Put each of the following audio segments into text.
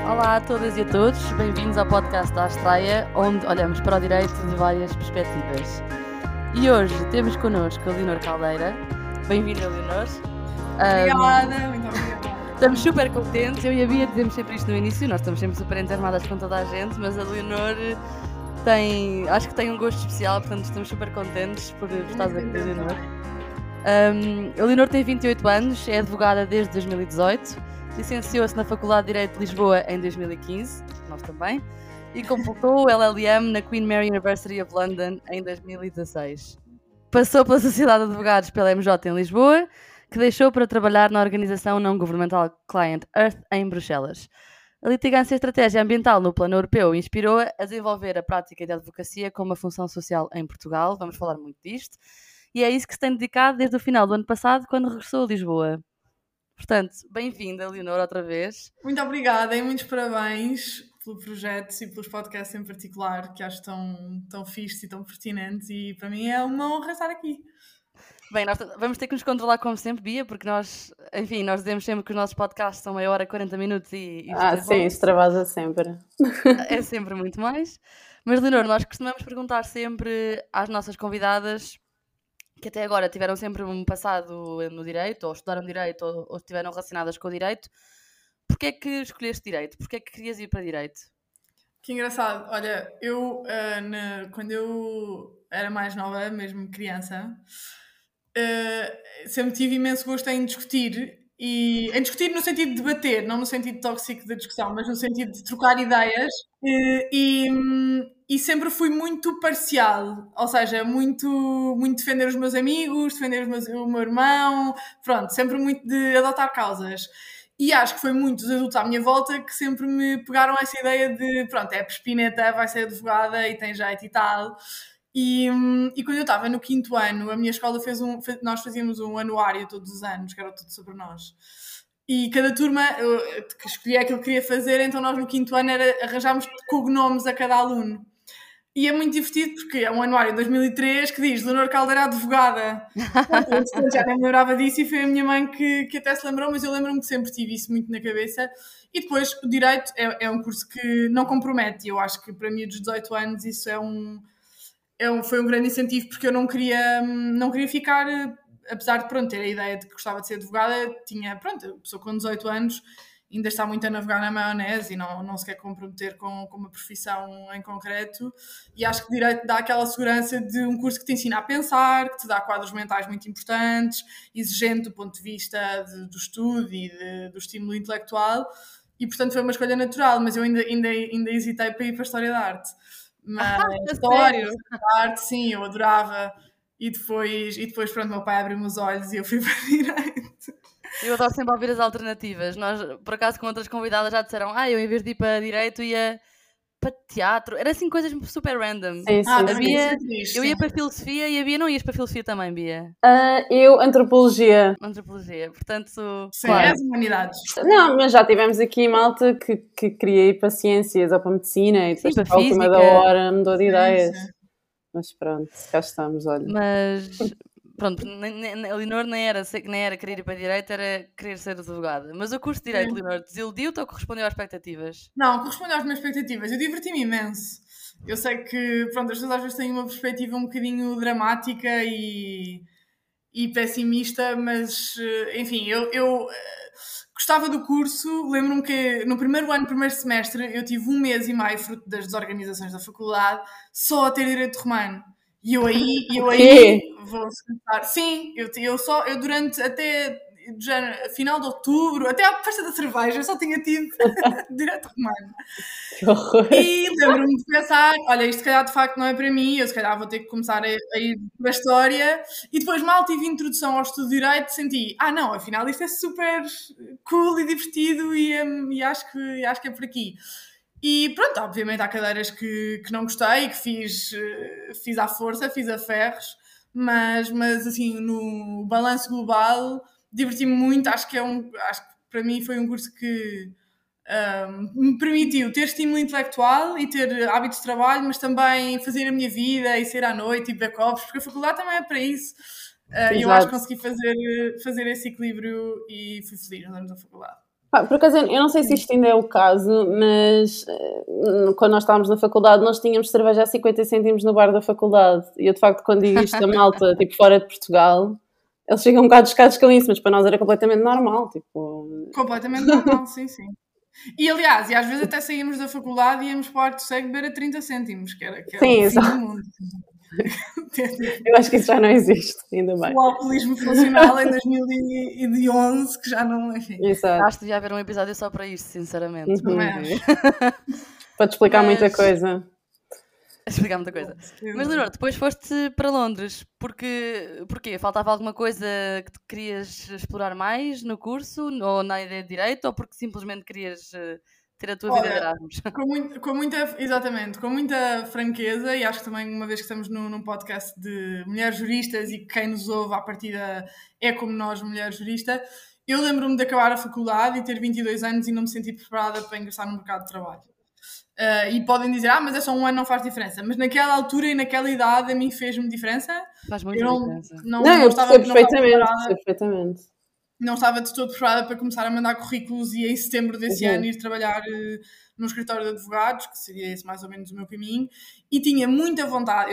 Olá a todas e a todos, bem-vindos ao podcast da Astraia, onde olhamos para o direito de várias perspectivas. E hoje temos connosco a Leonor Caldeira. Bem-vinda, Leonor. Obrigada, muito obrigada. Estamos super contentes, eu e a Bia dizemos sempre isto no início, nós estamos sempre super entusiasmadas com toda a gente, mas a Leonor acho que tem um gosto especial, portanto estamos super contentes por estar aqui, Leonor. A Leonor tem 28 anos, é advogada desde 2018. Licenciou-se na Faculdade de Direito de Lisboa em 2015, nós também, e completou o LLM na Queen Mary University of London em 2016. Passou pela Sociedade de Advogados pela MJ em Lisboa, que deixou para trabalhar na organização não-governamental Client Earth em Bruxelas. A litigância e estratégia ambiental no plano europeu inspirou-a a desenvolver a prática de advocacia como uma função social em Portugal, vamos falar muito disto, e é isso que se tem dedicado desde o final do ano passado, quando regressou a Lisboa. Portanto, bem-vinda, Leonor, outra vez. Muito obrigada e muitos parabéns pelo projeto e pelos podcasts em particular, que acho tão fixes e tão pertinentes, e para mim é uma honra estar aqui. Bem, nós vamos ter que nos controlar como sempre, Bia, porque nós dizemos sempre que os nossos podcasts são meia hora, 40 minutos e sim, extravasa sempre. É sempre muito mais. Mas, Leonor, nós costumamos perguntar sempre às nossas convidadas, que até agora tiveram sempre um passado no direito, ou estudaram direito, ou estiveram relacionadas com o direito. Porquê é que escolheste direito? Porquê é que querias ir para direito? Que engraçado. Olha, eu, quando eu era mais nova, mesmo criança, sempre tive imenso gosto em discutir, e em discutir no sentido de debater, não no sentido tóxico da discussão, mas no sentido de trocar ideias, e sempre fui muito parcial, ou seja, muito defender os meus amigos, defender o meu irmão, pronto, sempre muito de adotar causas. E acho que foi muito dos adultos à minha volta que sempre me pegaram essa ideia de, pronto, é perspineta, vai ser advogada e tem jeito e tal. E quando eu estava no 5º ano, a minha escola nós fazíamos um anuário todos os anos, que era tudo sobre nós. E cada turma que escolhia aquilo que queria fazer, então nós no 5º ano arranjámos cognomes a cada aluno. E é muito divertido porque é um anuário de 2003 que diz Leonor Caldeira advogada. Eu já nem me lembrava disso e foi a minha mãe que até se lembrou, mas eu lembro-me que sempre tive isso muito na cabeça. E depois o Direito é um curso que não compromete. Eu acho que para mim dos 18 anos isso foi um grande incentivo, porque eu não queria ficar, apesar de ter a ideia de que gostava de ser advogada, a pessoa com 18 anos ainda está muito a navegar na maionese e não se quer comprometer com uma profissão em concreto, e acho que Direito dá aquela segurança de um curso que te ensina a pensar, que te dá quadros mentais muito importantes, exigente do ponto de vista do estudo e do estímulo intelectual, e portanto foi uma escolha natural, mas eu ainda hesitei para ir para a História da Arte. Mas História da Arte, sim, eu adorava, e depois pronto, meu pai abriu-me os olhos e eu fui para Direito. Eu adoro sempre ouvir as alternativas. Nós, por acaso, com outras convidadas já disseram eu em vez de ir para direito ia para teatro. Era assim coisas super random. Sim. Eu ia para filosofia e a Bia não ias para filosofia também, Bia? Eu, antropologia. Antropologia, portanto... Sim, claro. As humanidades. Não, mas já tivemos aqui malta que queria ir para ciências ou para medicina e depois para a última da hora mudou de ideias. Sim. Mas pronto, cá estamos, olha. Mas... Pronto, a Leonor nem era querer ir para Direito, era querer ser advogada. Mas o curso de Direito, Leonor, desiludiu-te ou correspondeu às expectativas? Não, correspondeu às minhas expectativas. Eu diverti-me imenso. Eu sei que, as pessoas às vezes têm uma perspectiva um bocadinho dramática e pessimista, mas, enfim, eu gostava do curso. Lembro-me que no primeiro semestre, eu tive 1 mês e meio, fruto das desorganizações da faculdade, só a ter Direito Romano. E eu aí vou começar. Sim, eu durante até final de outubro, até à festa da cerveja, eu só tinha tido Direito Romano. Que horror. E lembro-me de pensar, olha, isto se calhar de facto não é para mim, eu se calhar vou ter que começar a ir para a História. E depois mal tive introdução ao estudo de Direito, senti, não, afinal isto é super cool e divertido e acho que é por aqui. E pronto, obviamente há cadeiras que não gostei, que fiz à força, fiz a ferros, mas assim, no balanço global, diverti-me muito. Acho que para mim foi um curso que me permitiu ter estímulo intelectual e ter hábitos de trabalho, mas também fazer a minha vida e sair à noite e back-office, porque a faculdade também é para isso. E eu acho que consegui fazer esse equilíbrio e fui feliz nos anos da faculdade. Por acaso, eu não sei se isto ainda é o caso, mas quando nós estávamos na faculdade, nós tínhamos cerveja a 50 cêntimos no bar da faculdade. E eu, de facto, quando digo isto a malta, tipo, fora de Portugal, eles ficam um bocado chocados com isso, mas para nós era completamente normal, tipo... Completamente normal, sim. E aliás, às vezes até saímos da faculdade e íamos para o Arto Cego beber a 30 cêntimos, que era Sim, o fim do mundo. Eu acho que isso já não existe, ainda bem. O alcoolismo funcional em 2011, que já não... Enfim. Exato. Acho que devia haver um episódio só para isto, sinceramente. Também acho. Pode explicar muita coisa. Explicar muita coisa. Mas, Leonor, depois foste para Londres. Porquê? Faltava alguma coisa que tu querias explorar mais no curso? Ou na ideia de Direito? Ou porque simplesmente querias ter a tua vida de Erasmus? Exatamente, com muita franqueza, e acho que também uma vez que estamos num podcast de mulheres juristas e que quem nos ouve à partida é como nós, mulher jurista, eu lembro-me de acabar a faculdade e ter 22 anos e não me sentir preparada para ingressar no mercado de trabalho. E podem dizer, mas é só um ano, não faz diferença. Mas naquela altura e naquela idade a mim fez-me diferença. Faz muita diferença. Eu percebo perfeitamente. Não estava de todo preparada para começar a mandar currículos e em setembro desse ano ir trabalhar num escritório de advogados, que seria esse mais ou menos o meu caminho. E eu tinha muita vontade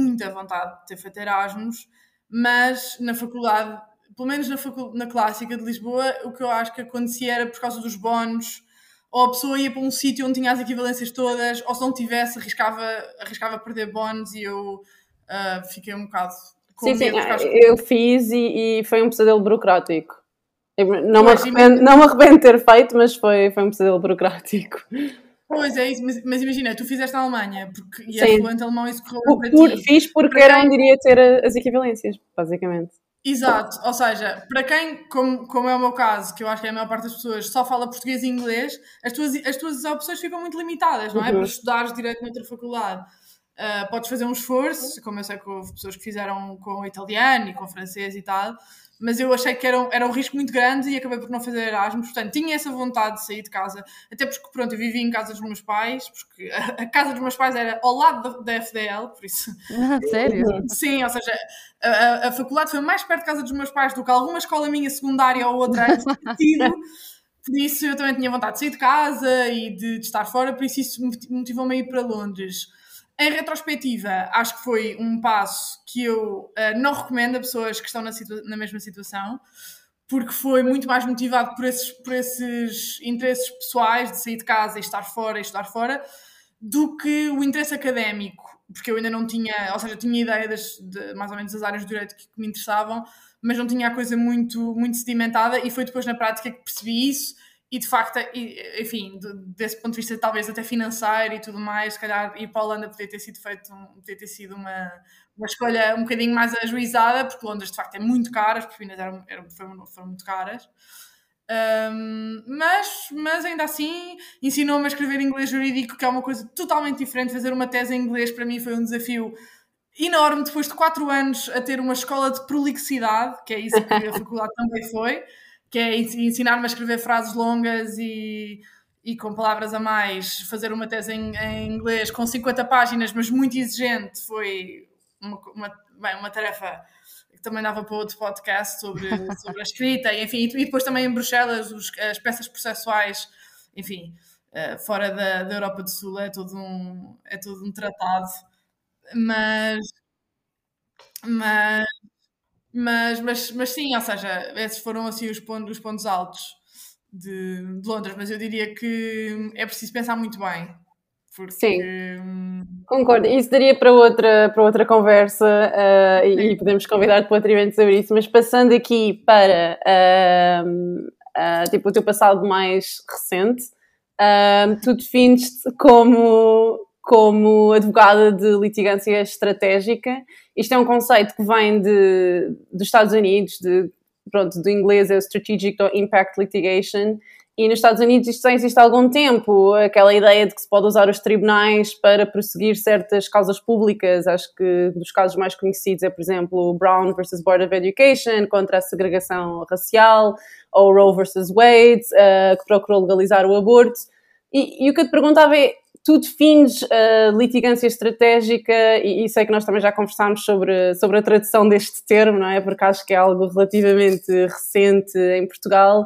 de ter feito Erasmus, mas na faculdade, pelo menos na Clássica de Lisboa, o que eu acho que acontecia era por causa dos bónus, ou a pessoa ia para um sítio onde tinha as equivalências todas, ou se não tivesse, arriscava perder bónus, e eu fiquei um bocado com medo. Eu fiz e foi um pesadelo burocrático. Não me arrependo de ter feito, mas foi um pesadelo burocrático. Pois é isso, mas imagina, tu fizeste na Alemanha e é fluente alemão e isso correu para ti. Fiz porque era onde iria ter as equivalências, basicamente. Exato, ou seja, para quem, como é o meu caso, que eu acho que é a maior parte das pessoas só fala português e inglês, as tuas opções ficam muito limitadas, não é? Para estudares direito noutra faculdade. Podes fazer um esforço, como eu sei que houve pessoas que fizeram com italiano e com francês e tal, mas eu achei que era um risco muito grande e acabei por não fazer Erasmus. Portanto, tinha essa vontade de sair de casa, até porque, pronto, eu vivia em casa dos meus pais, porque a casa dos meus pais era ao lado da FDL, por isso... Sério? Sim, ou seja, a faculdade foi mais perto de casa dos meus pais do que alguma escola minha secundária ou outra antes de tido. Por isso eu também tinha vontade de sair de casa e de estar fora, por isso motivou-me a ir para Londres. Em retrospectiva, acho que foi um passo que eu não recomendo a pessoas que estão na mesma situação, porque foi muito mais motivado por esses interesses pessoais de sair de casa e estar fora e estudar fora, do que o interesse académico, porque eu ainda não tinha, ou seja, tinha ideia de mais ou menos das áreas do direito que me interessavam, mas não tinha a coisa muito, muito sedimentada, e foi depois na prática que percebi isso. E de facto, enfim, desse ponto de vista talvez até financeiro e tudo mais, se calhar ir para a Holanda podia ter sido uma escolha um bocadinho mais ajuizada, porque Londres de facto é muito caro, as propinas foram muito caras. Mas ainda assim ensinou-me a escrever inglês jurídico, que é uma coisa totalmente diferente. Fazer uma tese em inglês para mim foi um desafio enorme, depois de 4 anos a ter uma escola de prolixidade, que é isso que a faculdade também foi, que é ensinar-me a escrever frases longas e com palavras a mais. Fazer uma tese em inglês com 50 páginas, mas muito exigente, foi uma tarefa que também dava para outro podcast sobre a escrita, e, enfim, e depois também em Bruxelas as peças processuais, enfim, fora da Europa do Sul é todo um tratado, mas sim, ou seja, esses foram assim os pontos altos de Londres, mas eu diria que é preciso pensar muito bem, porque... Sim, concordo. Isso daria para outra conversa e podemos convidar-te para outro evento sobre isso, mas passando aqui para tipo, o teu passado mais recente, tu defines-te como advogada de litigância estratégica. Isto é um conceito que vem dos Estados Unidos, do inglês é o Strategic Impact Litigation, e nos Estados Unidos isto já existe há algum tempo, aquela ideia de que se pode usar os tribunais para prosseguir certas causas públicas. Acho que dos casos mais conhecidos é, por exemplo, Brown versus Board of Education, contra a segregação racial, ou Roe versus Wade, que procurou legalizar o aborto. E o que eu te perguntava é, tu defines a litigância estratégica, e sei que nós também já conversámos sobre a tradução deste termo, não é? Porque acho que é algo relativamente recente em Portugal.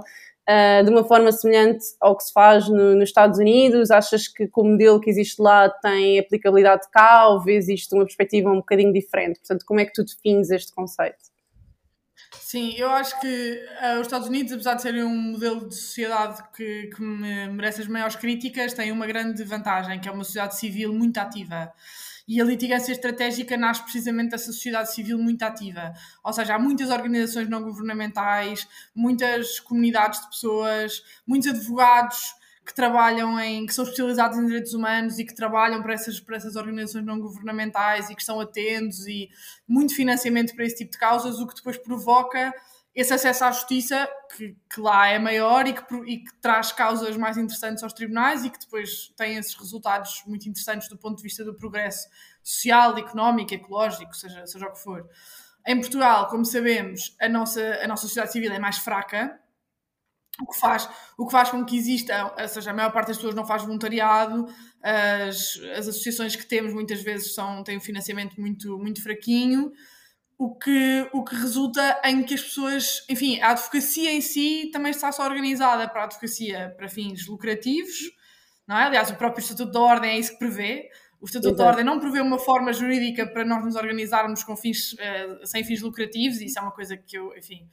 de uma forma semelhante ao que se faz nos Estados Unidos? Achas que o modelo que existe lá tem aplicabilidade cá ou vês isto de uma perspectiva um bocadinho diferente? Portanto, como é que tu defines este conceito? Sim, eu acho que os Estados Unidos, apesar de serem um modelo de sociedade que merece as maiores críticas, tem uma grande vantagem, que é uma sociedade civil muito ativa. E a litigância estratégica nasce precisamente dessa sociedade civil muito ativa. Ou seja, há muitas organizações não governamentais, muitas comunidades de pessoas, muitos advogados que trabalham que são especializados em direitos humanos e que trabalham para essas organizações não governamentais e que estão atentos, e muito financiamento para esse tipo de causas, o que depois provoca esse acesso à justiça que lá é maior e que traz causas mais interessantes aos tribunais e que depois tem esses resultados muito interessantes do ponto de vista do progresso social, económico, ecológico, seja o que for. Em Portugal, como sabemos, a nossa sociedade civil é mais fraca, o que faz com que exista, ou seja, a maior parte das pessoas não faz voluntariado, as associações que temos muitas vezes têm um financiamento muito, muito fraquinho, o que resulta em que as pessoas, enfim, a advocacia em si também está só organizada para a advocacia para fins lucrativos, não é? Aliás, o próprio Estatuto da Ordem é isso que prevê. O Estatuto da Ordem não prevê uma forma jurídica para nós nos organizarmos com sem fins lucrativos, e isso é uma coisa que eu, enfim,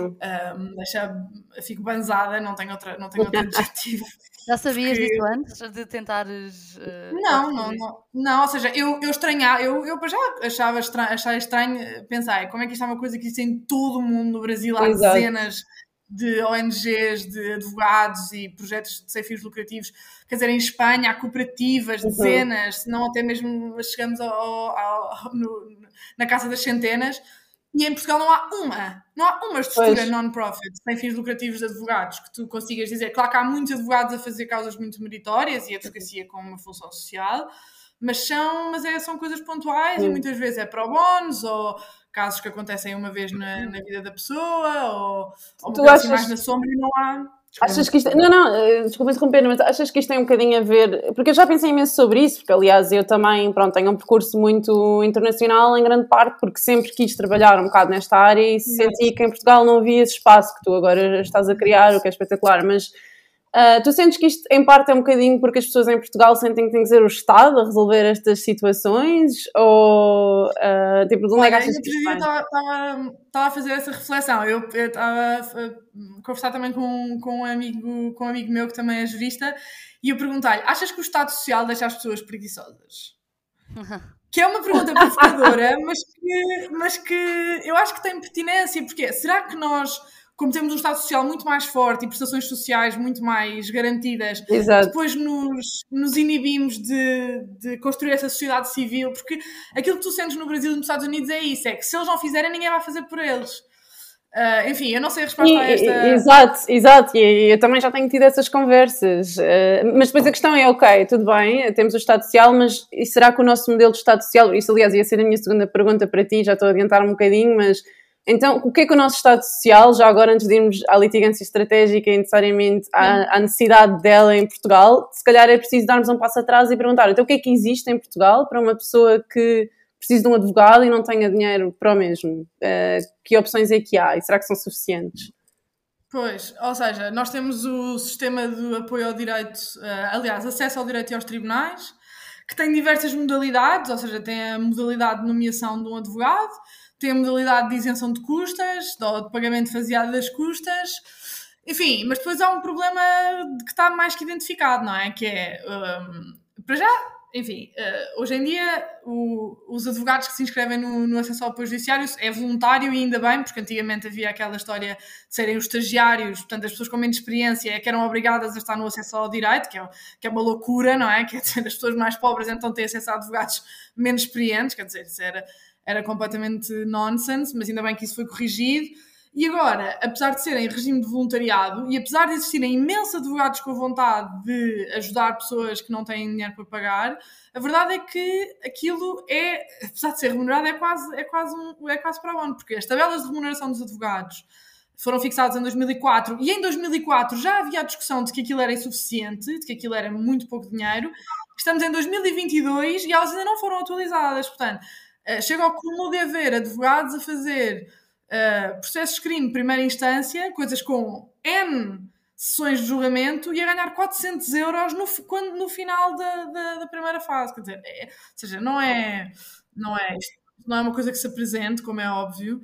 fico banzada, não tenho outro adjetivo. Já sabias disso antes de tentares? Não, ou seja, eu estranhava, eu já achava estranho, pensar como é que isto é uma coisa que existe em todo o mundo. No Brasil há dezenas de ONGs, de advogados e projetos sem fins lucrativos. Quer dizer, em Espanha há cooperativas, dezenas, se não até mesmo chegamos na casa das centenas. E em Portugal não há uma estrutura non-profit sem fins lucrativos de advogados que tu consigas dizer. Claro que há muitos advogados a fazer causas muito meritórias e a advocacia com uma função social, mas são coisas pontuais e muitas vezes é pro bonos ou casos que acontecem uma vez na vida da pessoa ou mais na sombra e não há... Achas que isto... desculpa interromper, mas achas que isto tem um bocadinho a ver... Porque eu já pensei imenso sobre isso, porque aliás eu também, tenho um percurso muito internacional em grande parte, porque sempre quis trabalhar um bocado nesta área e senti que em Portugal não havia esse espaço que tu agora estás a criar, o que é espetacular, mas tu sentes que isto em parte é um bocadinho porque as pessoas em Portugal sentem que tem que ser o Estado a resolver estas situações, ou de onde é que achas que isto vem? Estava a fazer essa reflexão. Eu estava a conversar também com um amigo meu que também é jurista, e eu perguntei-lhe: achas que o Estado Social deixa as pessoas preguiçosas? Que é uma pergunta provocadora, mas que eu acho que tem pertinência, porque será que nós, como temos um Estado Social muito mais forte e prestações sociais muito mais garantidas, depois nos inibimos de construir essa sociedade civil? Porque aquilo que tu sentes no Brasil e nos Estados Unidos é isso, é que se eles não fizerem, ninguém vai fazer por eles. Enfim, eu não sei a resposta a esta... Exato, e eu também já tenho tido essas conversas, mas depois a questão é, ok, tudo bem, temos o Estado Social, mas e será que o nosso modelo de Estado Social, isso aliás ia ser a minha segunda pergunta para ti, já estou a adiantar um bocadinho, mas então o que é que o nosso Estado Social, já agora antes de irmos à litigância estratégica e necessariamente à necessidade dela em Portugal, se calhar é preciso darmos um passo atrás e perguntar, então o que é que existe em Portugal para uma pessoa que precisa de um advogado e não tenha dinheiro para o mesmo? Que opções é que há? E será que são suficientes? Pois, ou seja, nós temos o sistema de apoio ao direito, aliás, acesso ao direito e aos tribunais, que tem diversas modalidades, ou seja, tem a modalidade de nomeação de um advogado, tem a modalidade de isenção de custas, de pagamento faseado das custas, enfim, mas depois há um problema que está mais que identificado, não é? Que é, para já, enfim, hoje em dia os advogados que se inscrevem no acesso ao apoio judiciário é voluntário, e ainda bem, porque antigamente havia aquela história de serem os estagiários, portanto as pessoas com menos experiência que eram obrigadas a estar no acesso ao direito, que é uma loucura, não é? Quer dizer, as pessoas mais pobres então têm acesso a advogados menos experientes, quer dizer, isso era completamente nonsense, mas ainda bem que isso foi corrigido. E agora, apesar de serem regime de voluntariado e apesar de existirem imensos advogados com vontade de ajudar pessoas que não têm dinheiro para pagar, a verdade é que aquilo apesar de ser remunerado, é quase para onde, porque as tabelas de remuneração dos advogados foram fixadas em 2004 e em 2004 já havia a discussão de que aquilo era insuficiente, de que aquilo era muito pouco dinheiro. Estamos em 2022 e elas ainda não foram atualizadas, portanto, chega ao cúmulo de haver advogados a fazer processos de crime de primeira instância, coisas com N sessões de julgamento e a ganhar 400 euros no final da primeira fase. Quer dizer, ou seja, não é uma coisa que se apresente, como é óbvio.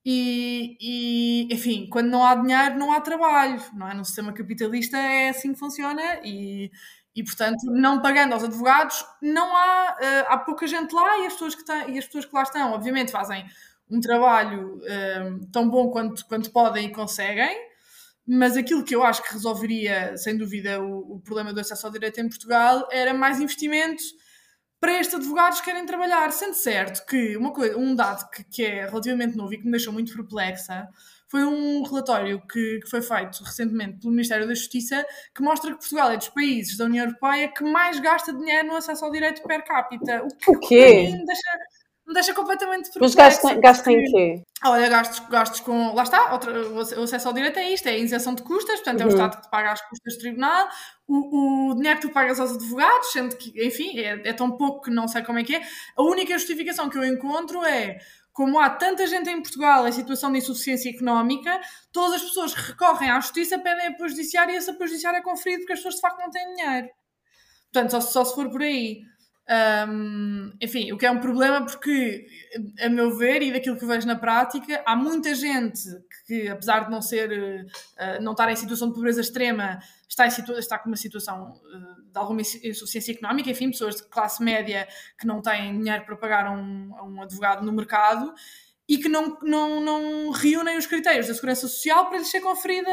Enfim, quando não há dinheiro, não há trabalho, não é? No sistema capitalista é assim que funciona e portanto, não pagando aos advogados, não há pouca gente lá e as pessoas que lá estão, obviamente, fazem um trabalho tão bom quanto podem e conseguem, mas aquilo que eu acho que resolveria, sem dúvida, o problema do acesso ao direito em Portugal era mais investimentos para estes advogados que querem trabalhar. Sendo certo que um dado que é relativamente novo e que me deixou muito perplexa foi um relatório que foi feito recentemente pelo Ministério da Justiça que mostra que Portugal é dos países da União Europeia que mais gasta dinheiro no acesso ao direito per capita. O quê? Me deixa completamente Mas perplexa. gasta em quê? Olha, gastos com... Lá está, o acesso ao direito é isto, é a isenção de custas, portanto é o Estado que te paga as custas do tribunal, o dinheiro que tu pagas aos advogados, sendo que, enfim, é tão pouco que não sei como é que é. A única justificação que eu encontro é, como há tanta gente em Portugal em situação de insuficiência económica, todas as pessoas que recorrem à justiça pedem apoio judiciário e esse apoio judiciário é conferido porque as pessoas de facto não têm dinheiro. Portanto, só se for por aí. Enfim, o que é um problema porque, a meu ver, e daquilo que vejo na prática, há muita gente que, apesar de não estar em situação de pobreza extrema, está com uma situação de alguma insuficiência económica, enfim, pessoas de classe média que não têm dinheiro para pagar a um advogado no mercado e que não reúnem os critérios da Segurança Social para lhes ser conferida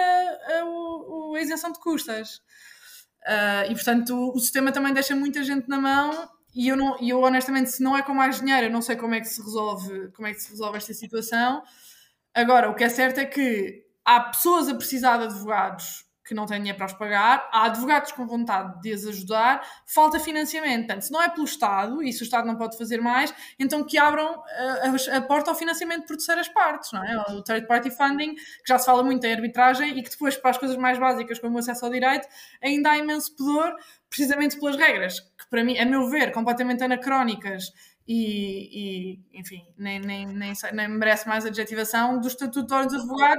a isenção de custas. E, portanto, o sistema também deixa muita gente na mão. E eu honestamente, se não é com mais dinheiro, eu não sei como é que se resolve esta situação. Agora, o que é certo é que há pessoas a precisar de advogados que não têm dinheiro para os pagar, há advogados com vontade de os ajudar, falta financiamento. Portanto, se não é pelo Estado, e se o Estado não pode fazer mais, então que abram a porta ao financiamento por terceiras partes, não é? O third party funding, que já se fala muito em arbitragem e que depois, para as coisas mais básicas, como o acesso ao direito, ainda há imenso pudor, precisamente pelas regras, que para mim, a meu ver, completamente anacrónicas e enfim, nem merece mais adjetivação, do Estatuto dos Advogados,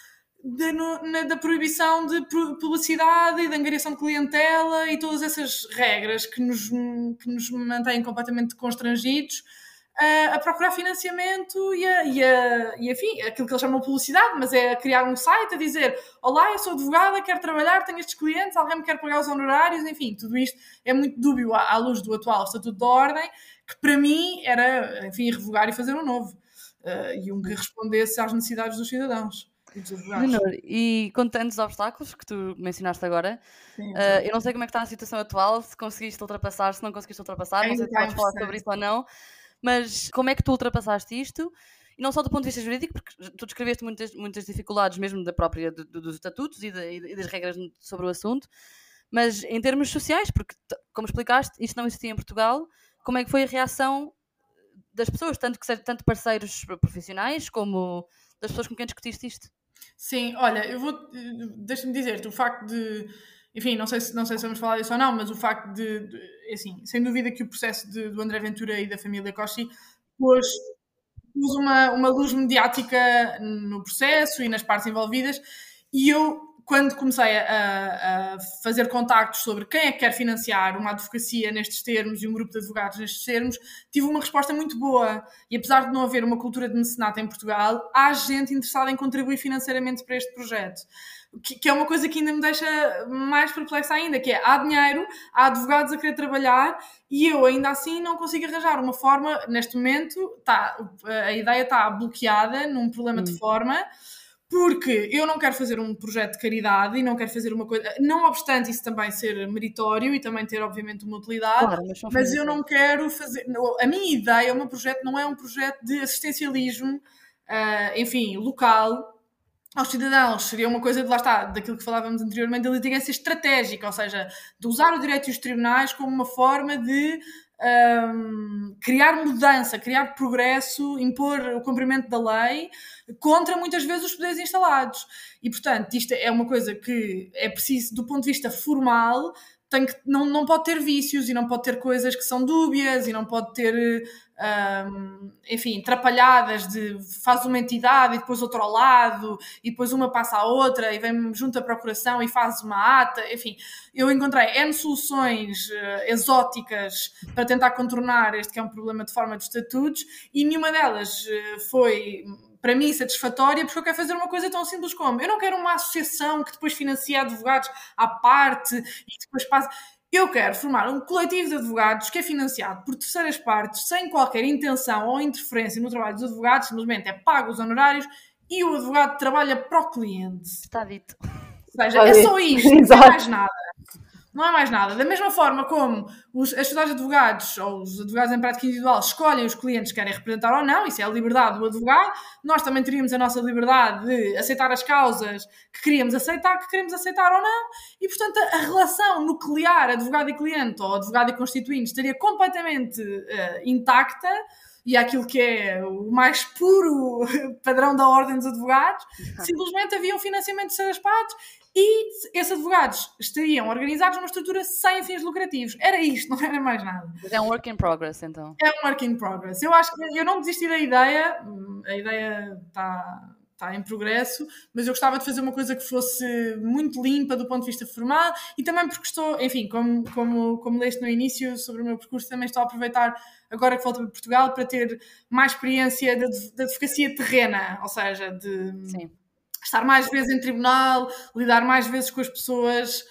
da proibição de publicidade e de angariação de clientela e todas essas regras que nos mantêm completamente constrangidos a procurar financiamento e enfim, aquilo que eles chamam de publicidade, mas é criar um site a dizer: olá, eu sou advogada, quero trabalhar, tenho estes clientes, alguém me quer pagar os honorários, enfim, tudo isto é muito dúbio à luz do atual Estatuto da Ordem, que para mim era, enfim, revogar e fazer um novo, e um que respondesse às necessidades dos cidadãos. Leonor, e com tantos obstáculos que tu mencionaste agora, eu não sei como é que está a situação atual, se conseguiste ultrapassar, se não conseguiste ultrapassar, não sei se podes falar sobre isso ou não, mas como é que tu ultrapassaste isto? E não só do ponto de vista jurídico, porque tu descreveste muitas dificuldades mesmo dos estatutos e das regras sobre o assunto, mas em termos sociais, porque, como explicaste, isto não existia em Portugal, como é que foi a reação das pessoas, tanto parceiros profissionais como das pessoas com quem discutiste isto? Sim, olha, deixa-me dizer-te, o facto de, enfim, não sei se vamos falar disso ou não, mas o facto assim, sem dúvida que o processo do André Ventura e da família Cossi pôs uma luz mediática no processo e nas partes envolvidas, e eu, quando comecei a fazer contactos sobre quem é que quer financiar uma advocacia nestes termos e um grupo de advogados nestes termos, tive uma resposta muito boa. E apesar de não haver uma cultura de mecenato em Portugal, há gente interessada em contribuir financeiramente para este projeto. Que é uma coisa que ainda me deixa mais perplexa ainda, que é: há dinheiro, há advogados a querer trabalhar e eu ainda assim não consigo arranjar uma forma. Neste momento a ideia está bloqueada num problema de forma, porque eu não quero fazer um projeto de caridade e não quero fazer uma coisa, não obstante isso também ser meritório e também ter obviamente uma utilidade, claro, mas eu não quero fazer, a minha ideia, o meu projeto não é um projeto de assistencialismo, enfim, local aos cidadãos. Seria uma coisa de, lá está, daquilo que falávamos anteriormente, da litigância estratégica, ou seja, de usar o direito e os tribunais como uma forma de criar mudança, criar progresso, impor o cumprimento da lei contra muitas vezes os poderes instalados. E, portanto, isto é uma coisa que é preciso, do ponto de vista formal, não pode ter vícios e não pode ter coisas que são dúbias e não pode ter enfim, trapalhadas de faz uma entidade e depois outra ao lado e depois uma passa à outra e vem junto à procuração e faz uma ata, enfim, eu encontrei N soluções exóticas para tentar contornar este que é um problema de forma de estatutos e nenhuma delas foi para mim satisfatória, porque eu quero fazer uma coisa tão simples como, eu não quero uma associação que depois financia advogados à parte e depois passa... Eu quero formar um coletivo de advogados que é financiado por terceiras partes, sem qualquer intenção ou interferência no trabalho dos advogados, simplesmente é pago os honorários e o advogado trabalha para o cliente. Está dito. Ou seja, é só isto, não é mais nada. Não é mais nada. Da mesma forma como as sociedades de advogados ou os advogados em prática individual escolhem os clientes que querem representar ou não, isso é a liberdade do advogado, nós também teríamos a nossa liberdade de aceitar as causas que queremos aceitar ou não, e portanto a relação nuclear advogado e cliente ou advogado e constituinte estaria completamente intacta e aquilo que é o mais puro padrão da ordem dos advogados, simplesmente havia um financiamento de terceiras partes e esses advogados estariam organizados numa estrutura sem fins lucrativos. Era isto, não era mais nada. Mas é um work in progress, então. É um work in progress. Eu acho que eu não desisti da ideia, a ideia está em progresso, mas eu gostava de fazer uma coisa que fosse muito limpa do ponto de vista formal e também porque estou, enfim, como leste no início sobre o meu percurso, também estou a aproveitar agora que volto para Portugal para ter mais experiência de advocacia terrena, ou seja, de... Sim. Estar mais vezes em tribunal, lidar mais vezes com as pessoas,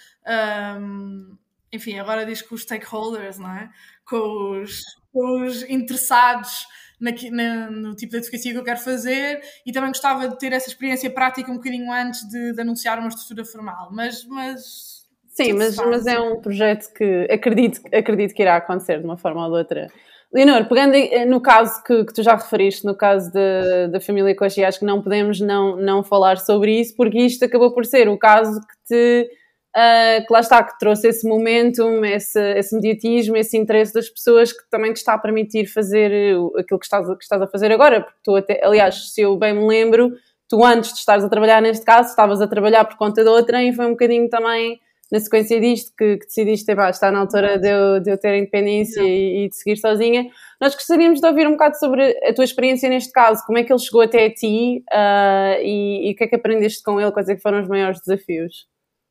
enfim, agora diz com os stakeholders, não é? Com os interessados no tipo de advocacia que eu quero fazer e também gostava de ter essa experiência prática um bocadinho antes de anunciar uma estrutura formal, mas sim, mas é um projeto que acredito que irá acontecer de uma forma ou de outra. Leonor, pegando no caso que tu já referiste, no caso da família Cauchy, acho que não podemos não falar sobre isso, porque isto acabou por ser o caso que lá está, que trouxe esse momentum, esse mediatismo, esse interesse das pessoas que também te está a permitir fazer aquilo que estás a fazer agora, porque tu até, aliás, se eu bem me lembro, tu antes de estares a trabalhar neste caso, estavas a trabalhar por conta de outra e foi um bocadinho também... na sequência disto, que decidiste, está na altura de eu ter independência e de seguir sozinha. Nós gostaríamos de ouvir um bocado sobre a tua experiência neste caso, como é que ele chegou até a ti e o que é que aprendeste com ele, quais é que foram os maiores desafios?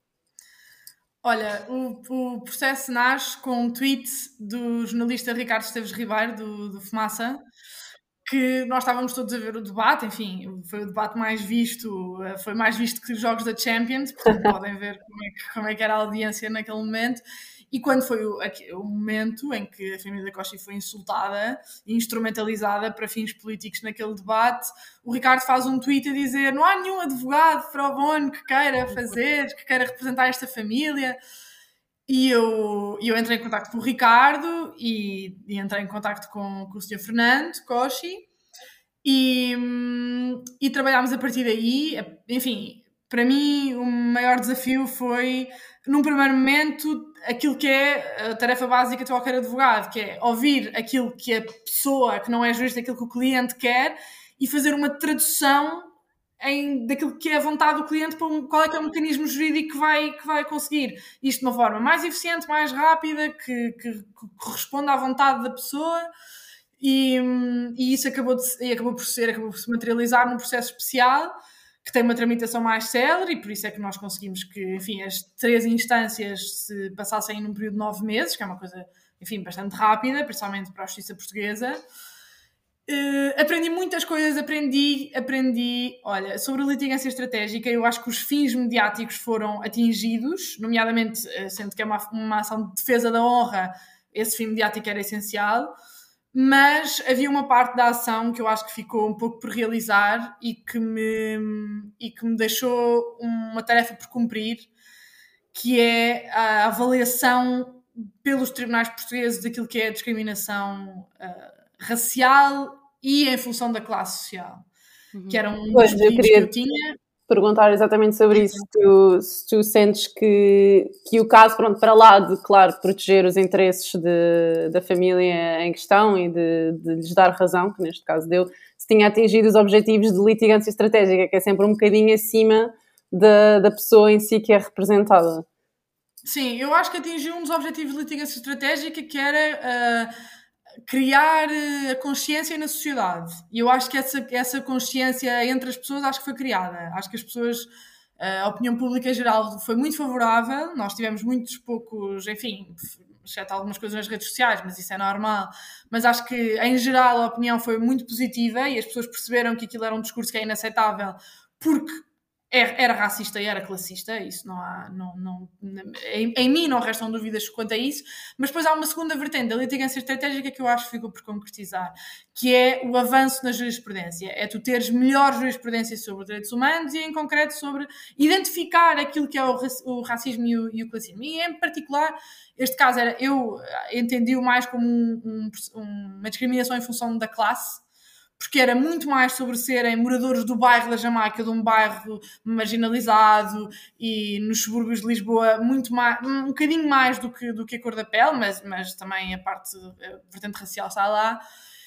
Olha, o processo nasce com um tweet do jornalista Ricardo Esteves Ribeiro, do Fumaça, que nós estávamos todos a ver o debate, enfim, foi o debate mais visto, foi mais visto que os jogos da Champions, portanto podem ver como é que era a audiência naquele momento, e quando foi o momento em que a família Cauchy foi insultada e instrumentalizada para fins políticos naquele debate, o Ricardo faz um tweet a dizer não há nenhum advogado pro bono que queira representar esta família. E eu entrei em contacto com o Ricardo e entrei em contacto com o Sr. Fernando Cauchy e trabalhámos a partir daí. Enfim, para mim o maior desafio foi, num primeiro momento, aquilo que é a tarefa básica de qualquer advogado, que é ouvir aquilo que a pessoa, que não é justo, aquilo que o cliente quer e fazer uma tradução daquilo que é a vontade do cliente para qual é que é o mecanismo jurídico que vai conseguir isto de uma forma mais eficiente, mais rápida, que corresponda à vontade da pessoa e isso acabou por se materializar num processo especial que tem uma tramitação mais célere e por isso é que nós conseguimos que, enfim, as 3 instâncias se passassem num período de 9 meses, que é uma coisa, enfim, bastante rápida, principalmente para a justiça portuguesa. Aprendi muitas coisas, olha, sobre a litigância estratégica, eu acho que os fins mediáticos foram atingidos, nomeadamente, sendo que é uma ação de defesa da honra, esse fim mediático era essencial, mas havia uma parte da ação que eu acho que ficou um pouco por realizar e que me deixou uma tarefa por cumprir, que é a avaliação pelos tribunais portugueses daquilo que é a discriminação racial e em função da classe social, que era um dos pedidos que eu tinha. Perguntar exatamente sobre isso, se tu sentes que o caso, pronto, para lá de, claro, proteger os interesses da família em questão e de lhes dar razão, que neste caso deu, se tinha atingido os objetivos de litigância estratégica, que é sempre um bocadinho acima da pessoa em si que é representada. Sim, eu acho que atingiu um dos objetivos de litigância estratégica, que era criar a consciência na sociedade. E eu acho que essa consciência entre as pessoas acho que foi criada. Acho que as pessoas, a opinião pública em geral foi muito favorável. Nós tivemos muitos poucos, enfim, exceto algumas coisas nas redes sociais, mas isso é normal. Mas acho que, em geral, a opinião foi muito positiva e as pessoas perceberam que aquilo era um discurso que é inaceitável porque era racista e era classista, isso não há, em mim não restam dúvidas quanto a isso, mas depois há uma segunda vertente da litigância estratégica que eu acho que ficou por concretizar, que é o avanço na jurisprudência, é tu teres melhor jurisprudência sobre direitos humanos e em concreto sobre identificar aquilo que é o racismo e o classismo, e em particular este caso eu entendi-o mais como uma discriminação em função da classe, porque era muito mais sobre serem moradores do bairro da Jamaica, de um bairro marginalizado e nos subúrbios de Lisboa, muito mais, um bocadinho mais do que a cor da pele, mas também a vertente racial está lá.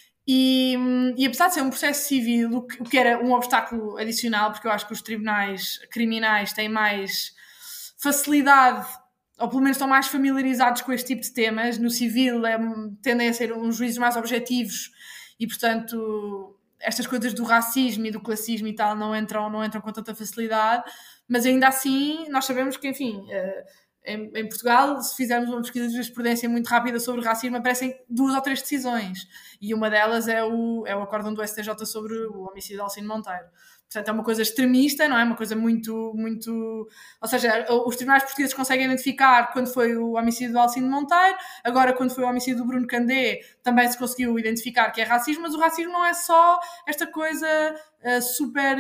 E apesar de ser um processo civil, o que era um obstáculo adicional, porque eu acho que os tribunais criminais têm mais facilidade, ou pelo menos estão mais familiarizados com este tipo de temas. No civil tendem a ser uns juízos mais objetivos e, portanto, estas coisas do racismo e do classismo e tal não entram com tanta facilidade, mas ainda assim nós sabemos que, enfim, em Portugal, se fizermos uma pesquisa de jurisprudência muito rápida sobre racismo, aparecem 2 ou 3 decisões, e uma delas é o acórdão do STJ sobre o homicídio de Alcino Monteiro. Portanto, é uma coisa extremista, não é? Uma coisa muito, muito... Ou seja, os tribunais portugueses conseguem identificar quando foi o homicídio do Alcino Monteiro, agora quando foi o homicídio do Bruno Candé também se conseguiu identificar que é racismo, mas o racismo não é só esta coisa super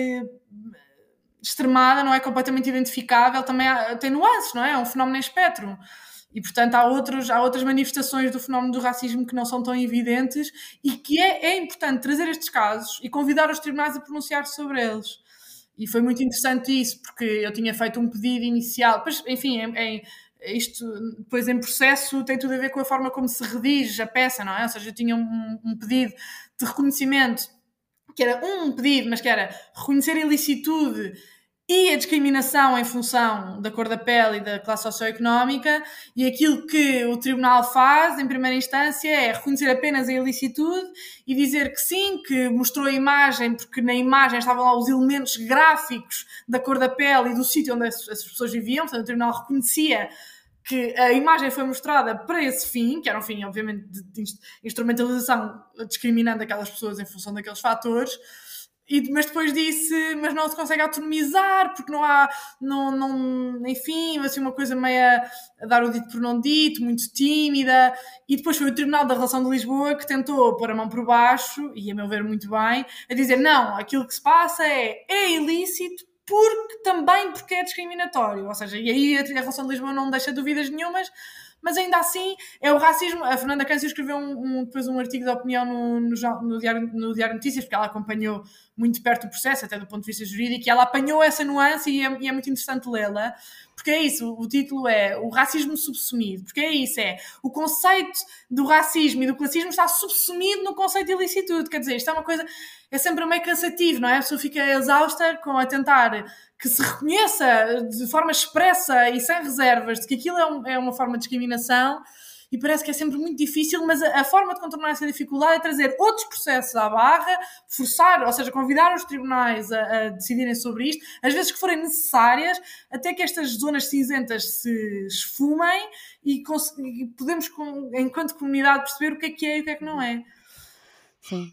extremada, não é completamente identificável, também tem nuances, não é? É um fenómeno em espectro. E, portanto, há outras manifestações do fenómeno do racismo que não são tão evidentes e que é importante trazer estes casos e convidar os tribunais a pronunciar-se sobre eles. E foi muito interessante isso, porque eu tinha feito um pedido inicial. Depois, enfim, isto depois em processo tem tudo a ver com a forma como se redige a peça, não é? Ou seja, eu tinha um pedido de reconhecimento, que era um pedido, mas que era reconhecer a ilicitude e a discriminação em função da cor da pele e da classe socioeconómica, e aquilo que o tribunal faz, em primeira instância, é reconhecer apenas a ilicitude e dizer que sim, que mostrou a imagem, porque na imagem estavam lá os elementos gráficos da cor da pele e do sítio onde as pessoas viviam, portanto o tribunal reconhecia que a imagem foi mostrada para esse fim, que era um fim, obviamente, de instrumentalização, discriminando aquelas pessoas em função daqueles fatores. Mas depois disse, mas não se consegue autonomizar porque não há, enfim, assim uma coisa meio a dar o dito por não dito, muito tímida, e depois foi o Tribunal da Relação de Lisboa que tentou pôr a mão por baixo, e a meu ver muito bem, a dizer não, aquilo que se passa é ilícito porque é discriminatório, ou seja, e aí a Relação de Lisboa não deixa dúvidas nenhumas, mas ainda assim é o racismo. A Fernanda Câncio escreveu depois um artigo de opinião no Diário Notícias, porque ela acompanhou muito perto o processo, até do ponto de vista jurídico, e ela apanhou essa nuance e é muito interessante lê-la, porque é isso, o título é o racismo subsumido, porque é isso, o conceito do racismo e do classismo está subsumido no conceito de ilicitude, quer dizer, isto é uma coisa, é sempre meio cansativo, não é? A pessoa fica exausta com a tentar que se reconheça de forma expressa e sem reservas de que aquilo é uma forma de discriminação, e parece que é sempre muito difícil, mas a forma de contornar essa dificuldade é trazer outros processos à barra, forçar, ou seja, convidar os tribunais a decidirem sobre isto, às vezes que forem necessárias, até que estas zonas cinzentas se esfumem e podemos, enquanto comunidade, perceber o que é e o que é que não é. Sim,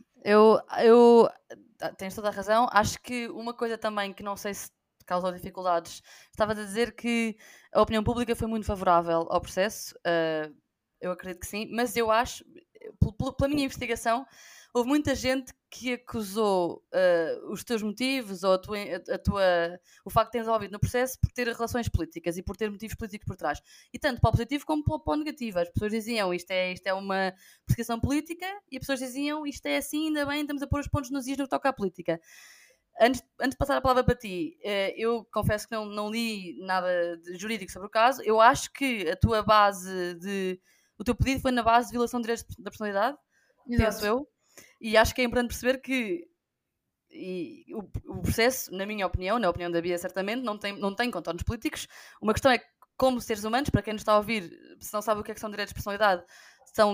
tens toda a razão. Acho que uma coisa também que não sei se causou dificuldades, estava a dizer que a opinião pública foi muito favorável ao processo. Eu acredito que sim, mas eu acho, pela minha investigação, houve muita gente que acusou os teus motivos ou o facto de teres envolvido no processo por ter relações políticas e por ter motivos políticos por trás. E tanto para o positivo como para o negativo. As pessoas diziam isto é uma perseguição política e as pessoas diziam isto é assim, ainda bem, estamos a pôr os pontos nos is no que toca à política. Antes de passar a palavra para ti, eu confesso que não li nada de jurídico sobre o caso. Eu acho que a tua o teu pedido foi na base de violação de direitos da personalidade, penso eu, e acho que é importante perceber que o processo, na minha opinião, na opinião da Bia certamente, não tem contornos políticos. Uma questão é como seres humanos, para quem nos está a ouvir, se não sabe o que são direitos de personalidade, são